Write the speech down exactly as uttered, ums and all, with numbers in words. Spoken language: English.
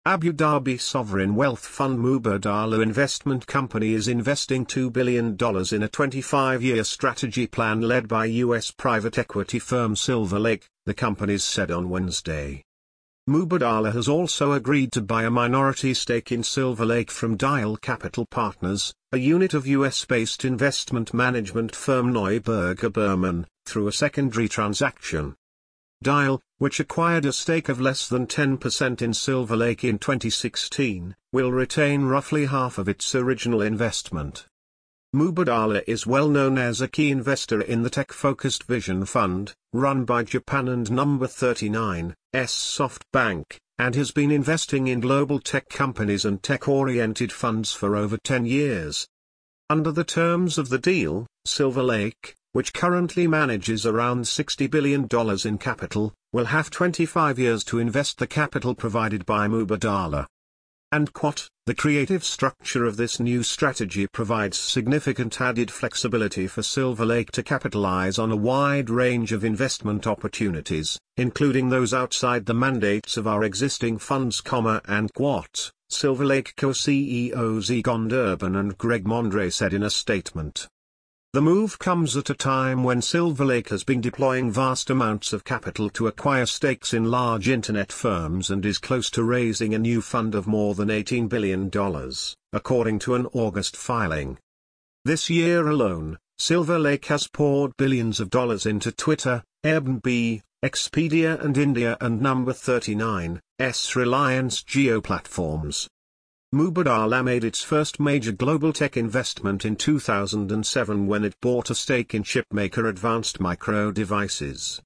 Abu Dhabi sovereign wealth fund Mubadala Investment Company is investing two billion dollars in a twenty-five-year strategy plan led by U S private equity firm Silver Lake, the companies said on Wednesday. Mubadala has also agreed to buy a minority stake in Silver Lake from Dyal Capital Partners, a unit of U S-based investment management firm Neuberger Berman, through a secondary transaction. Dyal, which acquired a stake of less than ten percent in Silver Lake in twenty sixteen, will retain roughly half of its original investment. Mubadala is well known as a key investor in the tech-focused Vision Fund, run by Japan and Number thirty-nine's SoftBank, and has been investing in global tech companies and tech-oriented funds for over ten years. Under the terms of the deal, Silver Lake, which currently manages around sixty billion dollars in capital, will have twenty-five years to invest the capital provided by Mubadala. And quote, the creative structure of this new strategy provides significant added flexibility for Silver Lake to capitalize on a wide range of investment opportunities, including those outside the mandates of our existing funds, and quote, Silver Lake co-C E Os Egon Durban and Greg Mondre said in a statement. The move comes at a time when Silver Lake has been deploying vast amounts of capital to acquire stakes in large internet firms and is close to raising a new fund of more than eighteen billion dollars, according to an August filing. This year alone, Silver Lake has poured billions of dollars into Twitter, Airbnb, Expedia and India and Number thirty-nine's Reliance Jio platforms. Mubadala made its first major global tech investment in two thousand seven when it bought a stake in chipmaker Advanced Micro Devices.